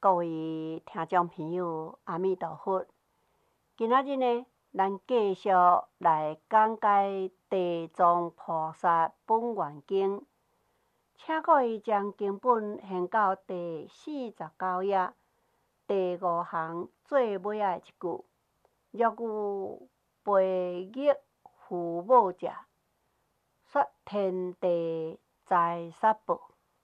各位听众朋友，阿弥陀佛！今仔日呢，咱继续来讲解地藏菩萨本愿经，请各位将经本掀到第49页，第5行最尾仔一句：若有培育父母者，说天地财杀报。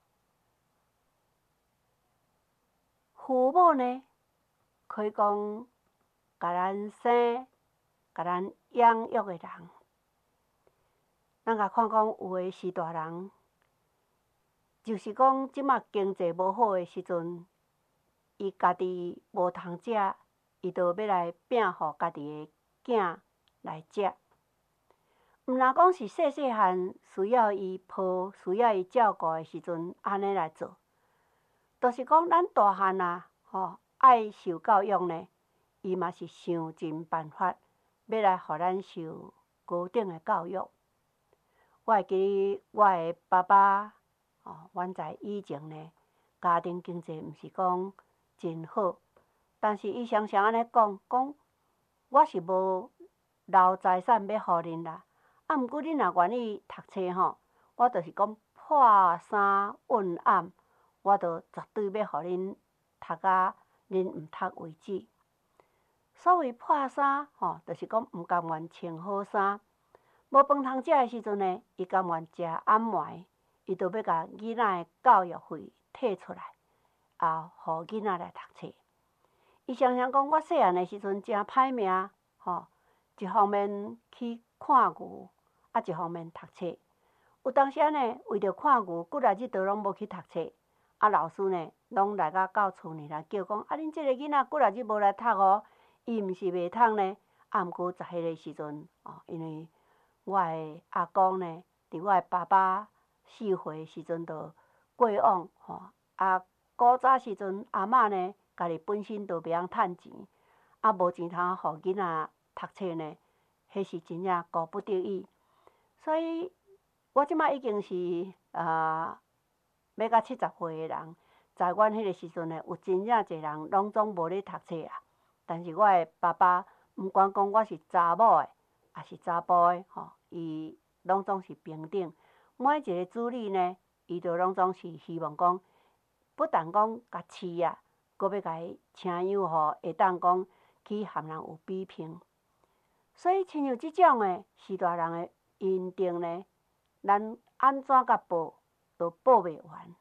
父母呢，可以讲甲咱生、甲咱养育的人。咱甲看讲，有诶是大人，就是讲即马经济无好诶时阵，伊家己无通食，伊就要来拼互家己诶囝来食。毋若讲是细细汉需要伊抱、需要伊照顾诶时阵，安尼来做。就是讲，咱大汉啊，爱受教育呢，伊嘛是想尽办法要来互咱受高等的教育。我会记我的爸爸，阮在以前呢，家庭经济毋是讲真好，但是伊常常安尼讲，我是无留财产要互恁啦。啊，毋过恁若愿意读册吼，我就是讲破衫问暗。我就绝对要互恁读啊，恁毋读为止。所谓破衫，就是讲毋甘愿穿好衫，无饭通食诶时阵呢，伊甘愿食暗糜，伊就要甲囡仔诶教育费摕出来，互囡仔来读册。伊常常讲，我细汉诶时阵真歹命，一方面去看牛，一方面读册。有当时呢，为着看牛，几日都拢无去读册。老师呢，拢来到厝里来叫讲，恁即个囡仔几日无来读哦，伊毋是袂通呢。毋过在迄个时阵，因为我的阿公呢，伫我的爸爸死岁时阵就过往，古早时阵阿嬷呢，家己本身就袂晓趁钱，无钱通互囡仔读册呢，迄是真正顾不得已。所以，我即摆已经是要到70岁的人，在阮迄个时阵呢，有真正侪人拢总无咧读册啊。但是我的爸爸，毋管讲我是查某的，也是查甫的，伊拢总是平等。每一个子女呢，伊就拢总是希望讲，不但讲甲饲啊，阁要甲伊请养互会当讲去和人有比拼。所以，亲像即种的士大人的恩定呢，咱安怎甲报？都报袂完，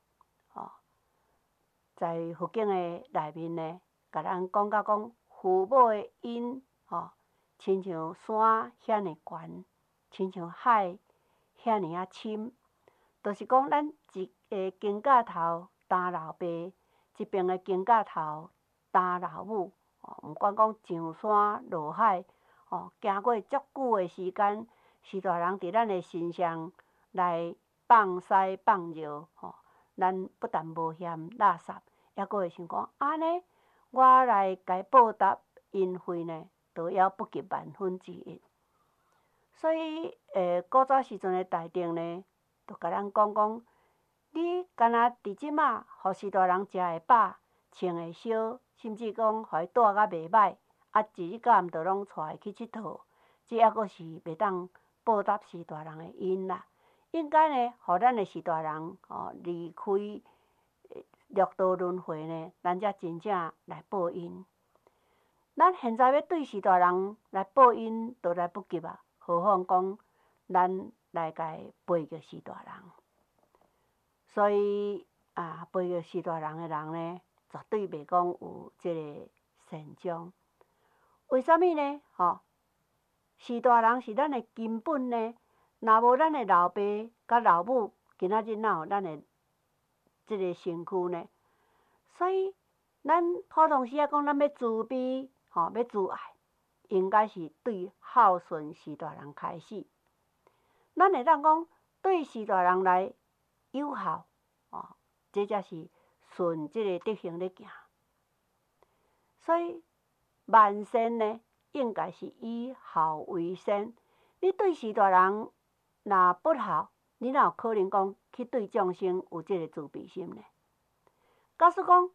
在佛经的内面呢，甲咱讲到讲父母的恩，亲像山遐尼悬，亲像海遐尼啊深，就是讲咱一个肩胛头担老爸，一边的肩胛头担老母，毋管讲上山落海，行过足久的时间，是大人伫咱的身上来放屎放尿，咱不但无嫌垃圾，还阁会想讲安尼，我来该报答因费呢，都还不及1/10。所以，古早时阵的大定呢，就甲咱讲，你干那伫即马，互士大人食会饱，穿会烧，甚至讲互伊住甲袂歹，一日到暗就拢带伊去佚佗，这还阁是袂当报答士大人的恩啦。应该呢，互咱的士大人离开六道轮回呢，咱才真正来报恩。咱现在要对士大人来报恩，都来不及啊！何况讲咱来甲伊培育士大人。所以培育士大人的人呢，绝对袂讲有即个善终。为什么呢？士大人是咱的根本呢。若无咱的老爸甲老母，今仔日哪有咱的即个身躯呢？所以，咱普通时讲，咱要慈悲，要慈爱，应该是对孝顺士大人开始。咱会当讲对士大人来友好，这才是顺即个德行咧行。所以，万善呢，应该是以孝为先。你对士大人若不孝，你哪有可能讲去对众生有即个慈悲心呢？假使讲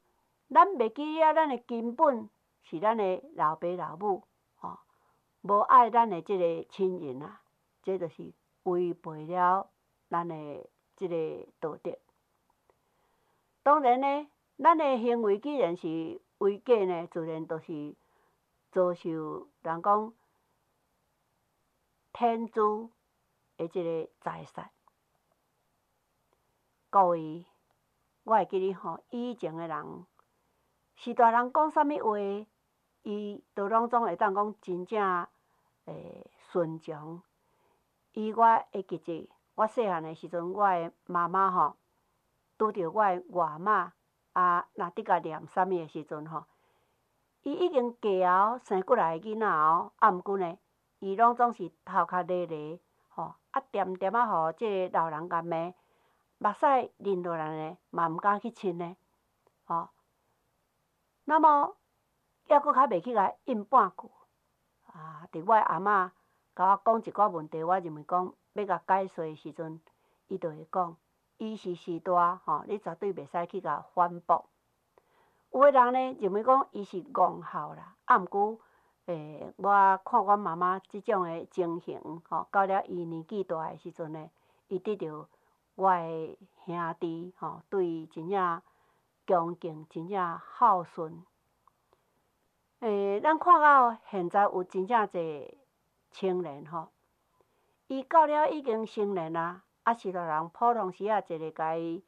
咱袂记了咱的根本是咱的老爸老母，无爱咱的即个亲人啊，这就是违背了咱的即个道德。当然呢，咱的行为既然是违假呢，自然就是遭受人讲天诛的即个宰杀。各位，我会记哩以前的人，是大人讲啥物话，伊都拢总会当讲真正顺从。以我会记着，我细汉的时阵，我的妈妈拄着我的外妈若伫甲念啥物的时阵伊已经嫁生过来的囡仔毋过呢，伊拢总是头壳咧咧点点互即个老人甲骂，目屎淋落来呢，嘛毋敢去亲呢，那么抑佫较袂去甲应半句伫我的阿嬷甲我讲一寡问题，我认为讲要甲解说的时阵，伊就会讲，伊是时大你绝对袂使去甲反驳。有的人呢认为讲伊是憨孝啦，毋过我看阮妈妈即种的情形到了伊年纪大的时阵呢，伊得着我的兄弟对伊真正恭敬，真正孝顺。咱看到现在有真正侪青年伊到了已经成年啊，是大人普通时一个甲伊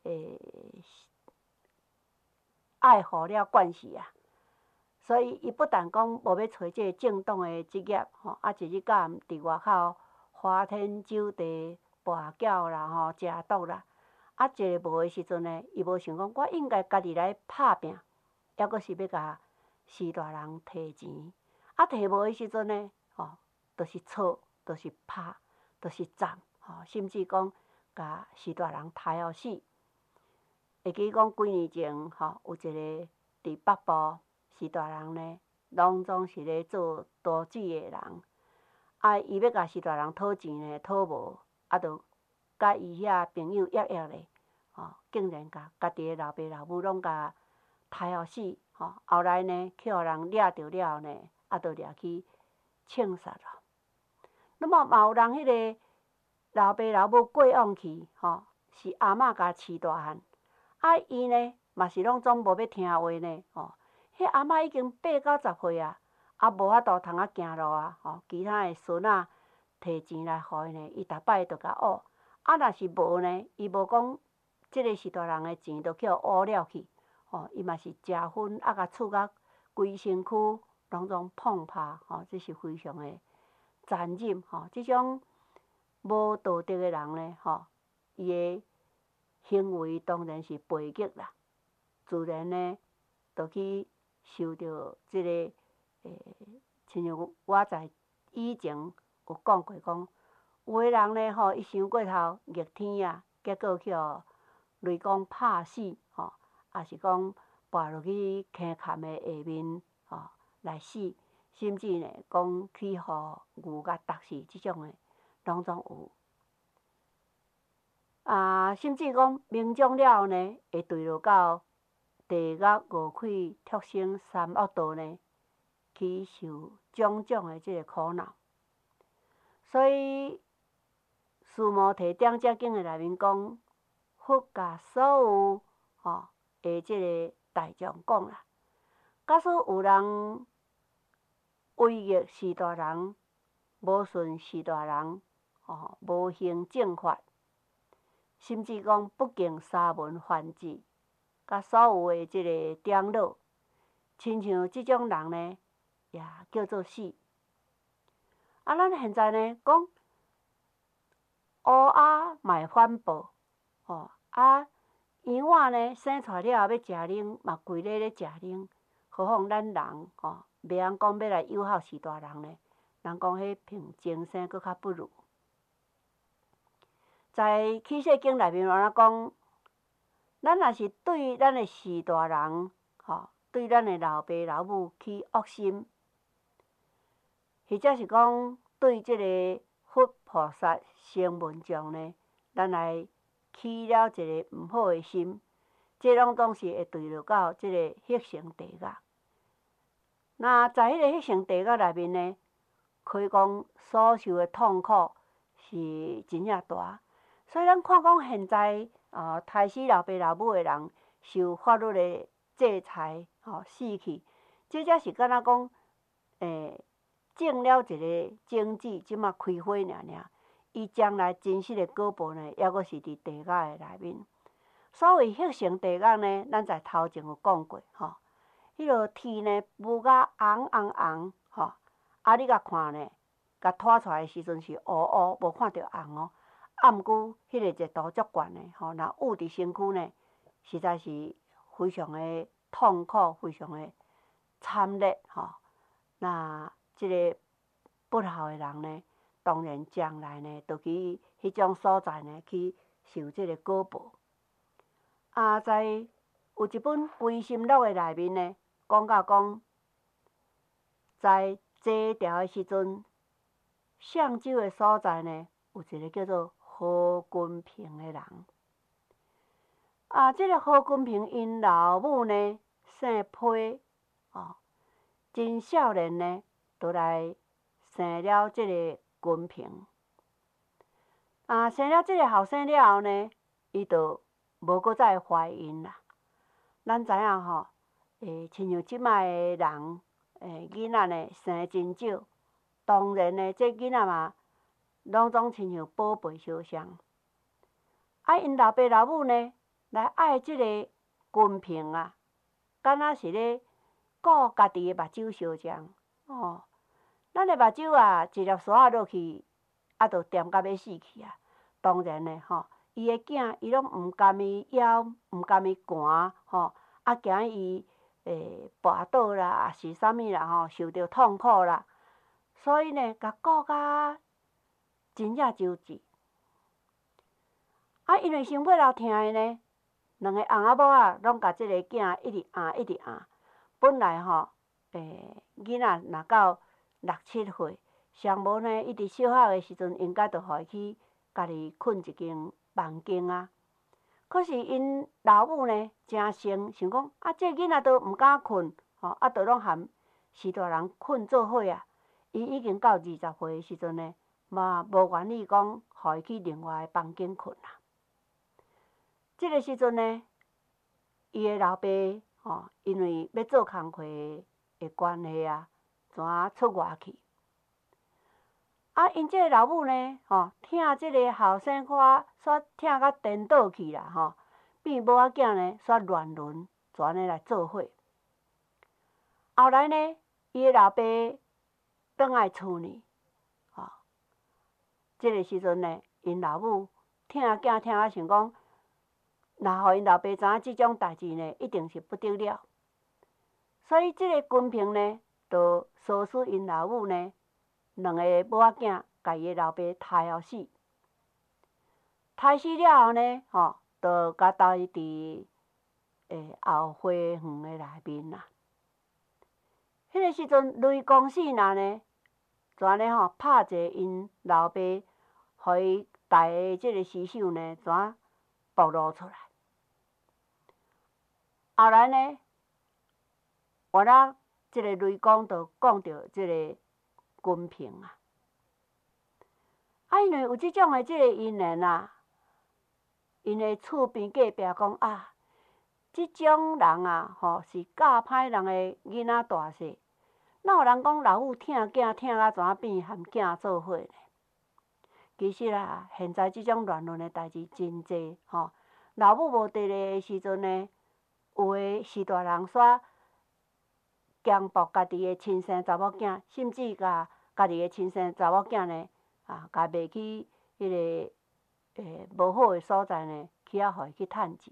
爱护了惯势啊，所以伊不但讲无要找即个正当的职业一日到暗伫外口花天酒地、跋筊啦食毒啦，一个无的时阵呢，伊无想讲我应该家己来拍拼，抑佫是要甲士大人摕钱，摕无的时阵呢，就是吵，就是拍，就是斩，甚至讲甲士大人杀互死。会记讲几年前有一个伫北部士大人呢，拢总是咧做刀子的人，伊要甲士大人讨钱呢，讨无，就甲伊遐朋友约咧，竟然甲家己的老爸老母拢甲杀互死，后来呢，去互人掠着了后呢，就掠去枪杀了。那么嘛有人迄个老爸老母过往去，是阿嬷甲饲大汉，伊呢嘛是拢总无要听话呢，迄阿嬷已经80到10岁啊，无法度通行路啊，其他的孙仔摕钱来互伊呢，伊逐摆就甲学，若是无呢，伊无讲即个士大人的钱就去互学了去，伊嘛是食薰甲厝甲规身躯拢总碰拍，这是非常的残忍即种无道德的人呢，伊的行为当然是悖逆啦，自然呢，就去受到即个亲像我在以前有讲过讲，有的人呢伊伤过头逆天啊，结果去互雷公拍死也是讲跋落去坑坎的下面来死，甚至呢讲去互牛甲踏死，即种的拢总有。甚至讲命中了后呢，会坠落到地狱五鬼畜生三恶道呢，去受种种的即个苦恼。所以师母提点这经的内面讲，佛甲所有的即个大众讲啦，假使有人违逆士大人，无顺士大人，无行正法，甚至讲不敬沙门梵志，甲所有的即个长老，亲像即种人呢，也叫做死。咱现在呢讲，乌鸦嘛会反哺，羊仔呢生出来了后要食奶，嘛规日咧食奶，何况咱人袂晓讲要来友好士大人呢？人讲迄凭精生佫较不如。在启示经内面有安讲，咱若是对咱的士大人，对咱的老爸老母起恶心，或者是讲对即个佛菩萨声闻众呢，咱来起了一个毋好的心， 这拢总是会对着到即个血性地狱。那在迄个血性地狱内面呢，可以讲所受的痛苦是真正大。所以咱看讲现在杀死老爸老母的人受法律的制裁，死去，这才是敢若讲种了一个种子，即马开花尔尔。伊将来真实的果报呢，抑阁是伫地狱的内面。所谓血性地狱呢，咱在头前有讲过，迄落天呢雾甲红红红，你甲看呢，甲拖出来的时阵是乌乌，无看到红哦。毋过迄个热度足悬的，若捂伫身躯呢，实在是非常的痛苦，非常的惨烈，那即个不孝的人呢，当然将来呢，就去迄种所在呢，去受即个果报。在有一本《悲心录》的内面呢，讲到讲，在坐牢的时阵，上州的所在呢，有一个叫做何君平的人。即个何君平因老母呢姓裴，真少年呢，就来生了即个君平。生了即个后生了后呢，伊就无搁再怀孕啦。咱知影亲像即摆的人，囡仔呢生真少，当然呢，这囡仔嘛，拢总亲像宝贝相像。因老爸老母呢，来爱即个君平啊，敢若是咧顾家己的目睭相像。咱的目睭一粒沙落去，就掂甲要死去啊。当然呢，伊的囝，伊拢毋甘伊枵，毋甘伊寒，惊伊跋倒啦，也是啥物啦，受着痛苦啦，所以呢，甲顾甲真正周至。因为生尾老疼的呢，两个翁仔某拢甲即个囝一直养，一直养。本来囡仔若到6、7岁，上无呢，伊伫小学的时阵，应该就互伊去家己困一间房间啊。可是因老母呢，诚生，想讲这囡仔都毋敢困，都拢含是大人困做伙啊。伊已经到20岁的时阵呢，嘛无愿意讲，互伊去另外的房间困啊。这个时阵呢，伊的老爸因为要做工课的关系啊，怎出外去？因这个老母呢，疼这个后生仔，煞疼甲颠倒去啦，变某仔囝呢，煞乱伦，怎安尼来做伙？后来呢，伊的老爸转来厝呢，这个时阵呢，因老母疼囝疼啊，想讲。若互因老爸知影即种代志呢，一定是不得了。所以即个君平呢，就唆使因老母呢，两个某仔囝，甲伊的老爸杀互死。杀死了后呢，就甲投伫后花园的内面啦。迄个时阵，雷公四男呢，就安尼拍者因老爸，互伊带的即个尸首呢，怎暴露出来？后来呢，原来即个雷公就讲到即个君平啊，因为有即种的即个因缘啊，因的厝边隔壁讲即种人啊，是教歹人的囡仔大细，哪有人讲老母疼囝疼啊怎变含囝做伙呢？其实现在即种乱伦的代志真济，老母无伫咧的时阵呢。有诶是大人煞强迫家己诶亲生查某囝，甚至甲家己诶亲生查某囝呢，甲卖去迄个无好诶所在呢，去互伊去趁钱。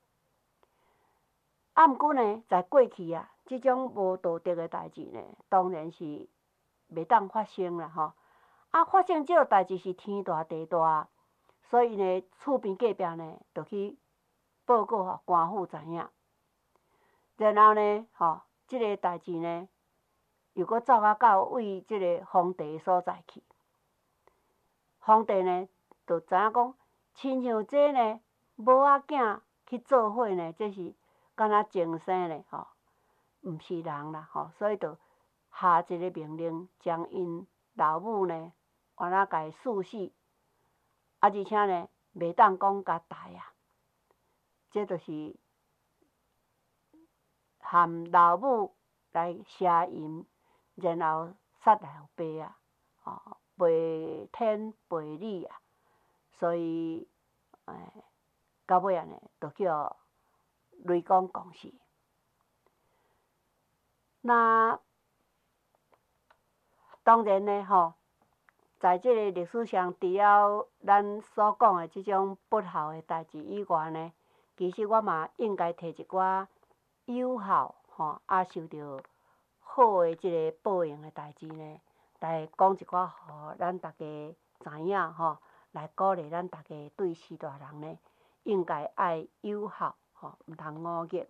毋过呢，在过去即种无道德诶代志呢，当然是袂当发生啦，发生即个代志是天大地大，所以呢，厝边隔壁呢，就去报告互官府知影。然后呢，即个代志呢，又搁走到位即个皇帝所在去。皇帝呢，就知影讲，亲像这呢，某仔囝去做伙呢，这是敢若精神咧吼，毋是人啦吼，所以就下一个命令，将因老母呢，原来甲伊处死，而且呢，袂当讲甲杀啊，这就是含老母来邪淫，然后杀老爸啊，吼，背天背理啊，所以到尾安尼，就叫雷公公死。那当然呢，吼，在即个历史上，除了咱所讲的即种不孝的代志以外呢，其实我嘛应该提一寡有孝吼，受到好的即个报应的代志呢，来讲一寡互咱大家知影吼，来鼓励咱大家对士大人呢，应该爱有孝吼，毋通忤逆。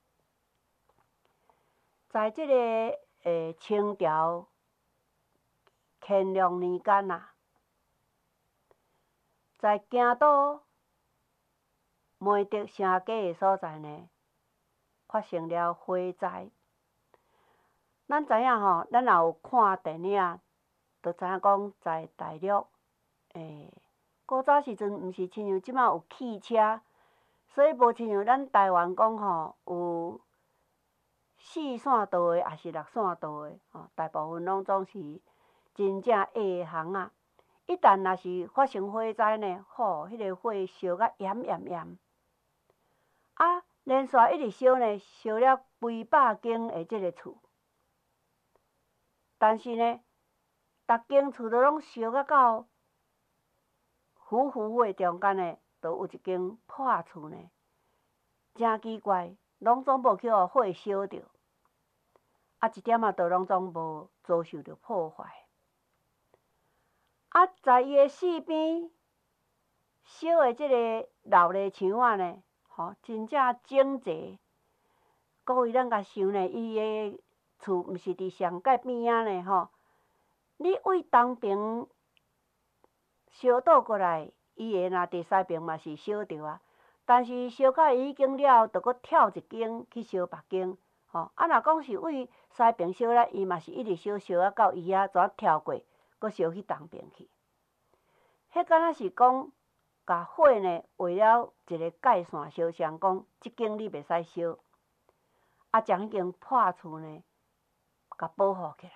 在即个清朝乾隆年间啊，在京都梅德城街的所在呢，发生了火灾。咱知影吼，咱若有看电影，就知影讲在大陆，古早时阵毋是亲像即摆有汽车，所以无亲像咱台湾讲吼有4线道的，也是6线道的，吼，大部分拢总是真正下行啊。一旦若是发生火灾呢，吼，迄个火烧甲炎炎炎，啊，连续一直烧呢，烧了几百间的即个厝。但是呢，逐间厝都拢烧到糊火中间呢，都有一间破厝呢，真奇怪，拢总无去互火烧着，啊，一点仔都拢总无遭受着破坏。啊，在伊的四边烧的即个老泥墙仔呢，吼，真正整齐。各位咱甲想呢，伊的厝毋是伫上界边仔呢，吼，你为东边烧倒过来，伊的若第三边嘛是烧着啊。但是烧到伊已经了后，就搁跳一间去烧别间，吼。啊，若讲是为西边烧了，伊嘛是一直烧，烧啊到伊遐怎跳过，搁烧去东边去。迄敢若是讲，甲火呢画了一个界线烧伤，讲即间你袂使烧，啊，将迄间破厝呢，甲保护起来。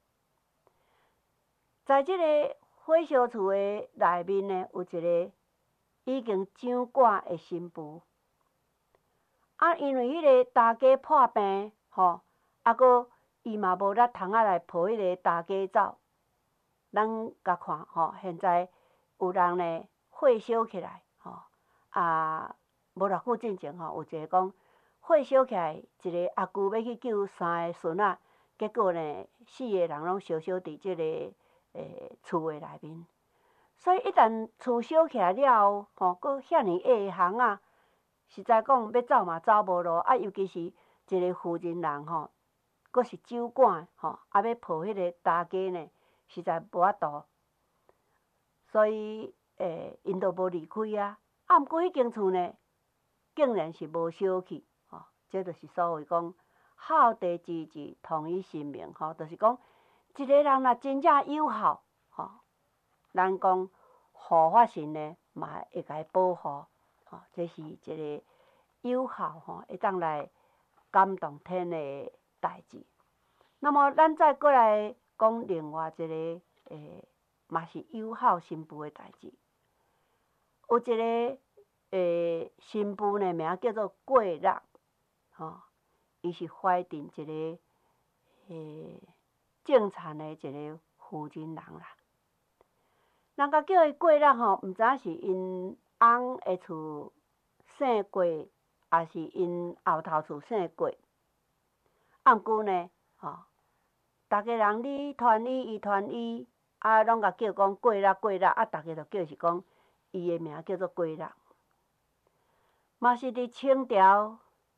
在即个火烧厝的内面呢，有一个已经长挂的新妇。啊，因为迄个大家破病，吼，啊，搁伊嘛无力通仔来抱迄个大家走。咱甲看吼，现在有人呢火烧起来，吼，啊，无偌久之前吼，有一个讲火烧起来，一个阿舅要去救3个孙仔，结果呢4个人拢烧伫即个厝的内面。所以一旦厝烧起来了后，吼，搁遐尔下行啊，实在讲要走嘛走无路，啊，尤其是一个妇人人吼，搁是酒馆吼，啊，要抱迄个大家呢，实在无法度。所以因都无离开啊。啊，毋过迄间厝呢，竟然是无烧去，吼，这就是所谓讲孝弟之子同一性命，吼，就是讲一个人若真正有孝，吼，咱讲护法神呢嘛会甲伊保护，吼，这是一个有孝吼会当来感动天的代志。那么咱再过来讲另外一个嘛是有孝新妇的代志。有一个新妇呢，名叫做桂乐，吼，伊是怀孕一个正产的一个妇人人啦。人家叫伊桂乐吼，毋知影是因翁的厝姓桂，还是因后头厝姓桂。啊，毋过呢，吼，逐个人你传伊，伊传伊。啊，拢甲叫讲桂乐桂乐，啊，逐个就叫是讲伊的名叫做桂乐，嘛是伫清朝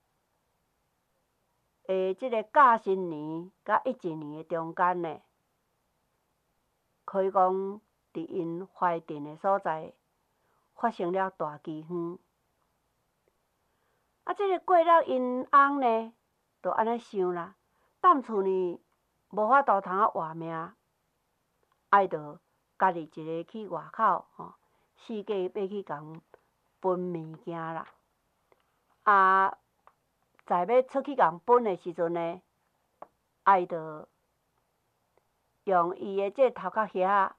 即个甲申年甲11年的中间呢，可以讲伫因怀孕的所在发生了大饥荒。 即个过了因翁呢，就安尼想啦，踮厝呢无法度通活命，爱着家己一个去外口四界要去共分物件啦。在要出去共分的时阵呢，爱着用伊的这头壳遐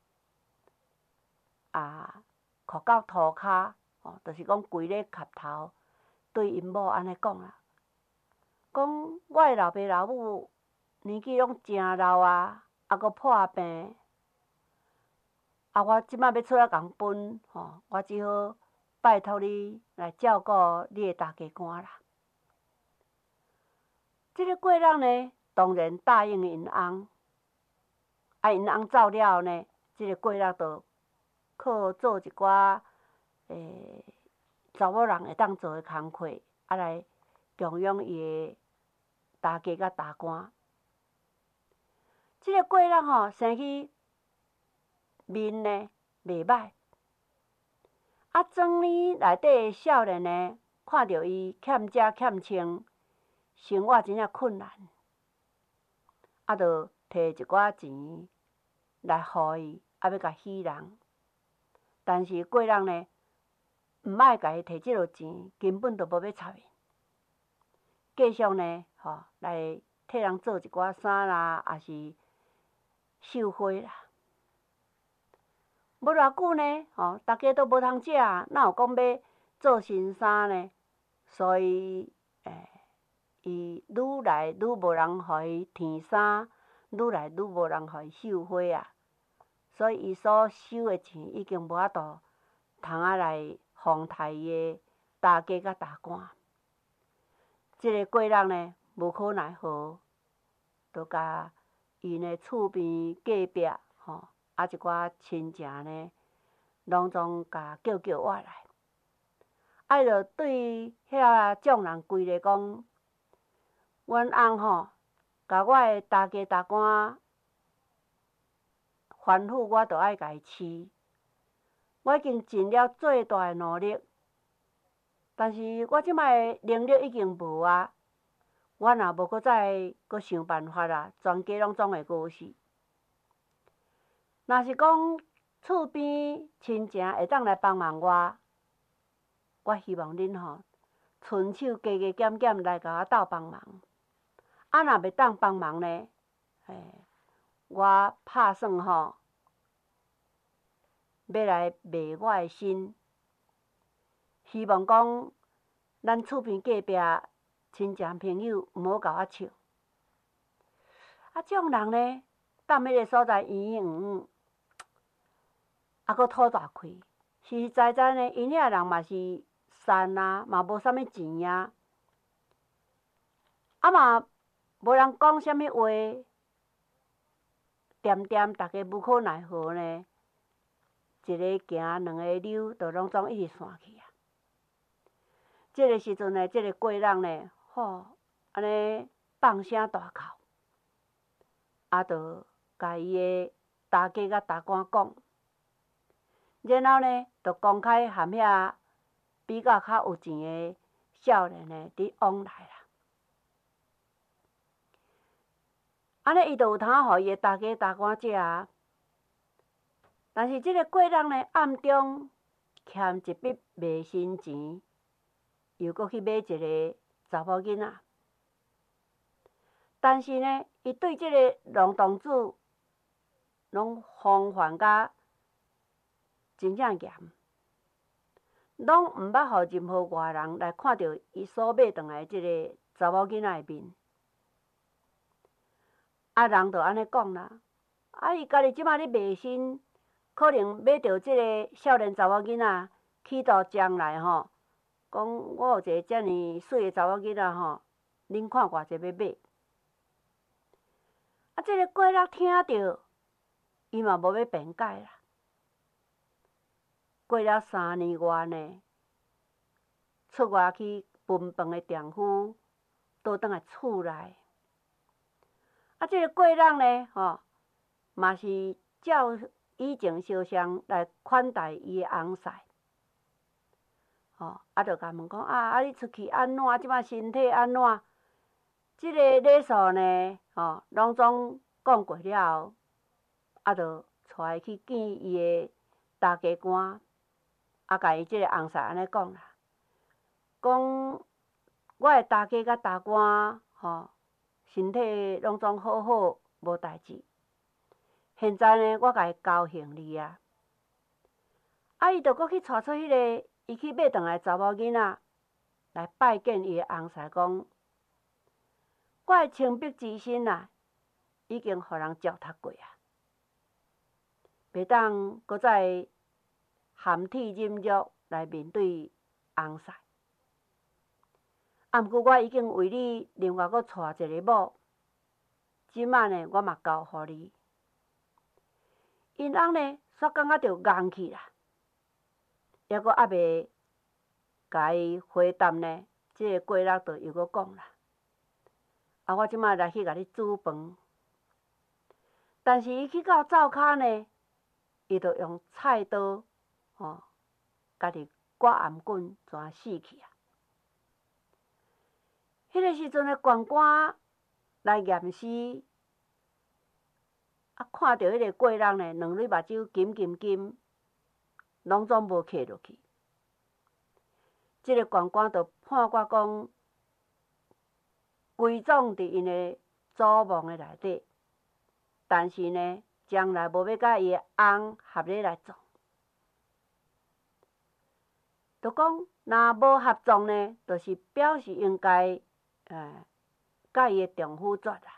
箍到涂骹，就是讲规个磕头，对因某安尼讲啦，讲我的老爸老母年纪拢诚老啊，阁破病，我即摆要出来共分，我只好拜托你来照顾你的大家官啦。即个贵人呢，当然答应因翁。因翁走了后呢，即个贵人就靠做一寡查某人会当做的工课，来供养伊的大家甲大官。即个贵人生起面呢袂歹，庄园内底的少年呢，看到伊欠食欠穿，生活真正困难，就摕一寡钱来互伊，要甲许人。但是贵人呢，毋爱甲伊摕即落钱，根本就无要插伊。继续呢，来替人做一寡衫啦，也是绣花啦。无偌久呢，大家都无通食，哪有讲要做新衫呢？所以，伊愈来愈无人互伊添衫，愈来愈无人互伊绣花啊。所以伊所收的钱已经无法度通来奉替伊的大家甲大官。即个贵人呢，无可奈何，就甲伊呢厝边隔壁一寡亲戚呢，拢总甲叫我来，着对遐众人规个讲，阮翁甲我的大家大官吩咐我，着爱甲伊饲。我已经尽了最大的努力，但是我即摆能力已经无啊。我若无再想办法啦，全家拢总会饿死。若是讲厝边亲情会当来帮忙我希望恁伸手加加减减来甲我斗帮忙。若袂当帮忙呢，我打算要来卖我的身，希望讲咱厝边隔壁亲戚朋友毋好甲我笑。众人呢，踮迄个所在圆，阁吐大气。实实在在呢，因遐人嘛是善啊，嘛无啥物钱啊，嘛无人讲啥物话，点大家无可奈何呢。一个行，两个溜，就拢总一直散去啊。这个时阵呢，这个贵人呢，安尼放声大哭，就甲伊的大家甲大官讲，然后呢，就公开含遐比较较有钱的少年呢，伫往来啦。安尼伊就有通互伊的大家大官食啊。但是即个贵人呢，暗中欠一笔卖身钱，又搁去买一个查某囡仔。但是呢，伊对即个龙洞主拢防范甲真正严，拢毋捌互任何外人来看到伊所买转来即个查某囡仔的面。人就安尼讲啦，伊家己即摆咧卖身。可能买到即个少年查某囡仔，企图将来讲我有一个遮尔水的查某囡仔恁看偌济要买。即个贵人听到，伊嘛无要辩解啦。过了3年外呢，出外去分饭的丈夫倒转来厝内，即个贵人呢，嘛是照以前相像来款待伊的翁婿， 就甲问讲你出去安怎？即摆身体安怎？即个礼数呢，拢总讲过了后，就带伊去见伊的大家官，甲伊即个翁婿安尼讲啦，讲我的大家甲大官，身体拢总好好，无代志。现在呢，我甲伊高兴你啊！伊就搁去带出迄个伊去买转来查某囡仔来拜见伊的翁婿，讲我的清白之身啊，已经互人糟蹋过啊，袂当搁再含铁饮肉来面对翁婿。毋过我已经为你另外搁带一个某，即摆呢，我嘛交互你。因翁呢，煞感觉着硬去啦，抑阁还袂甲伊回答呢，即个过日就又阁讲啦，我即摆来去甲你煮饭。但是伊去到灶骹呢，伊就用菜刀，家己割颔棍，全死去啊！迄个时阵的县官来验尸，看到迄个过人呢，两蕊目睭金金金，拢总无揢落去。即个县官就判决讲，归葬伫因的祖墓的内底，但是呢，将来无要甲伊的翁合咧来葬。就讲，若无合葬呢，就是表示应该，甲伊的丈夫绝啦。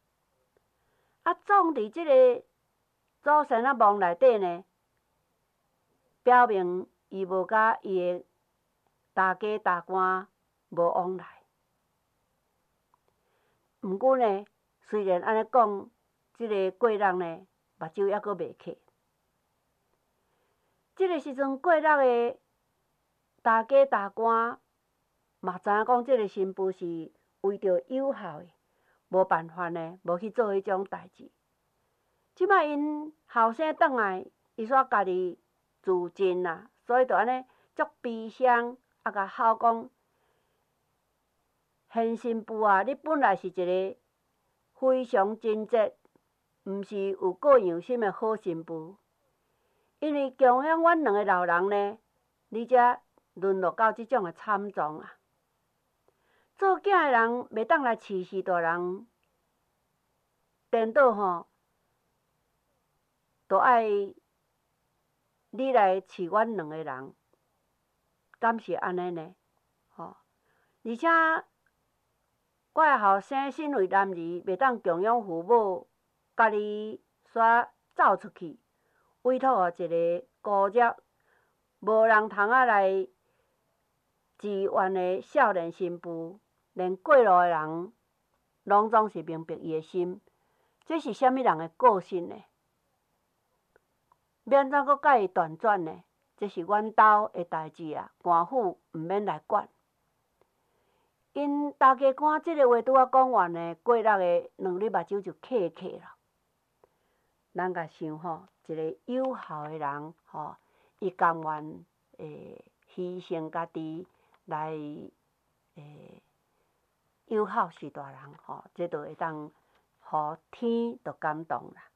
葬伫即个祖先仔墓内底呢，表明伊无甲伊的大家大官无往来。毋过呢，虽然安尼讲，即个过人呢，目睭抑阁未揢。即个时阵，过日的大家大官嘛知影讲，即个新妇是为着有孝的，无办法呢，无去做迄种代志。即摆因后生转来，伊煞家己自尽啦，所以就安尼足悲伤，甲号讲，现新妇啊，你本来是一个非常尽责，毋是有过养心的好新妇。因为供养阮两个老人呢，你才沦落到即种的惨状啊！做囝的人袂当来饲死大人，颠倒都爱你来饲阮两个人，敢是安尼呢？而且我的后生身为男儿，袂当供养父母，家己煞走出去，委托互一个孤弱、无人通来支援的少年新妇，连过路的人拢总是明白伊的心，这是啥物人的个性呢？要安怎阁甲伊断绝呢？这是阮兜的代志啊，官府毋免来管。因大家官即个话拄仔讲完呢，过日的两粒目睭就揢了。咱甲想一个有孝的人，伊甘愿牺牲家己来有孝是大人，这就会当互天就感动啦。